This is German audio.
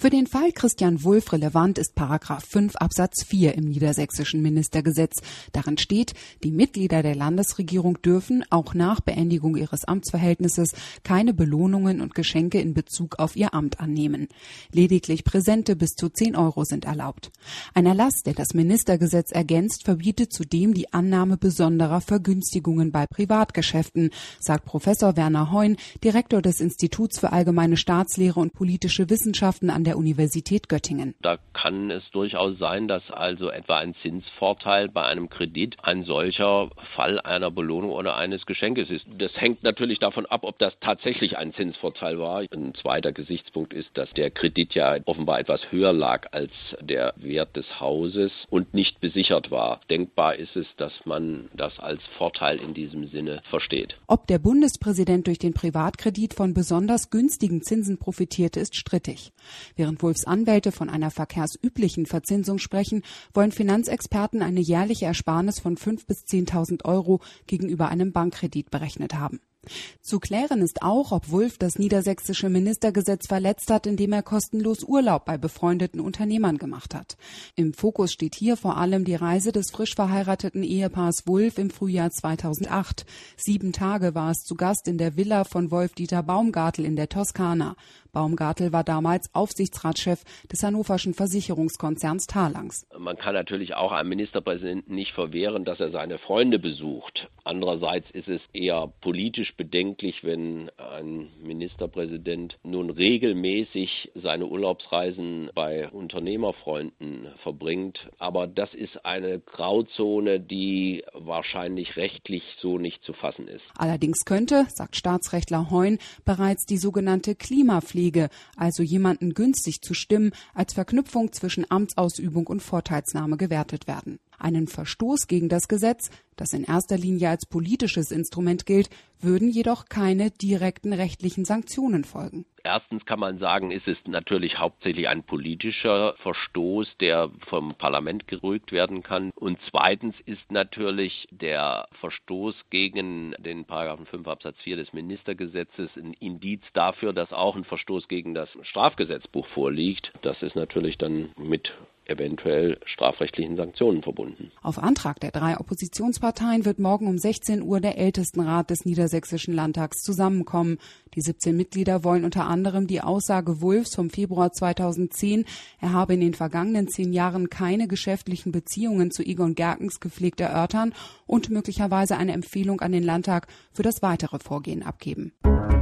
Für den Fall Christian Wulff relevant ist § 5 Absatz 4 im niedersächsischen Ministergesetz. Darin steht, die Mitglieder der Landesregierung dürfen auch nach Beendigung ihres Amtsverhältnisses keine Belohnungen und Geschenke in Bezug auf ihr Amt annehmen. Lediglich Präsente bis zu 10 € sind erlaubt. Ein Erlass, der das Ministergesetz ergänzt, verbietet zudem die Annahme besonderer Vergünstigungen bei Privatgeschäften, sagt Professor Werner Heun, Direktor des Instituts für Allgemeine Staatslehre und politische Wissenschaften an der Universität Göttingen. Da kann es durchaus sein, dass also etwa ein Zinsvorteil bei einem Kredit ein solcher Fall einer Belohnung oder eines Geschenkes ist. Das hängt natürlich davon ab, ob das tatsächlich ein Zinsvorteil war. Ein zweiter Gesichtspunkt ist, dass der Kredit ja offenbar etwas höher lag als der Wert des Hauses und nicht besichert war. Denkbar ist es, dass man das als Vorteil in diesem Sinne versteht. Ob der Bundespräsident durch den Privatkredit von besonders günstigen Zinsen profitierte, ist strittig. Während Wulffs Anwälte von einer verkehrsüblichen Verzinsung sprechen, wollen Finanzexperten eine jährliche Ersparnis von 5.000 bis 10.000 € gegenüber einem Bankkredit berechnet haben. Zu klären ist auch, ob Wulff das niedersächsische Ministergesetz verletzt hat, indem er kostenlos Urlaub bei befreundeten Unternehmern gemacht hat. Im Fokus steht hier vor allem die Reise des frisch verheirateten Ehepaars Wulff im Frühjahr 2008. 7 Tage war es zu Gast in der Villa von Wolf-Dieter Baumgartel in der Toskana. Baumgartel war damals Aufsichtsratschef des hannoverschen Versicherungskonzerns Talanx. Man kann natürlich auch einem Ministerpräsidenten nicht verwehren, dass er seine Freunde besucht. Andererseits ist es eher politisch bedenklich, wenn ein Ministerpräsident nun regelmäßig seine Urlaubsreisen bei Unternehmerfreunden verbringt. Aber das ist eine Grauzone, die wahrscheinlich rechtlich so nicht zu fassen ist. Allerdings könnte, sagt Staatsrechtler Heun, bereits die sogenannte Klimapflege, also jemanden günstig zu stimmen, als Verknüpfung zwischen Amtsausübung und Vorteilsnahme gewertet werden. Einen Verstoß gegen das Gesetz, das in erster Linie als politisches Instrument gilt, würden jedoch keine direkten rechtlichen Sanktionen folgen. Erstens kann man sagen, ist es natürlich hauptsächlich ein politischer Verstoß, der vom Parlament gerügt werden kann. Und zweitens ist natürlich der Verstoß gegen den § 5 Absatz 4 des Ministergesetzes ein Indiz dafür, dass auch ein Verstoß gegen das Strafgesetzbuch vorliegt. Das ist natürlich dann mit eventuell strafrechtlichen Sanktionen verbunden. Auf Antrag der 3 Oppositionsparteien wird morgen um 16 Uhr der Ältestenrat des Niedersächsischen Landtags zusammenkommen. Die 17 Mitglieder wollen unter anderem die Aussage Wulffs vom Februar 2010, er habe in den vergangenen 10 Jahren keine geschäftlichen Beziehungen zu Egon Gerkens gepflegt, erörtern und möglicherweise eine Empfehlung an den Landtag für das weitere Vorgehen abgeben.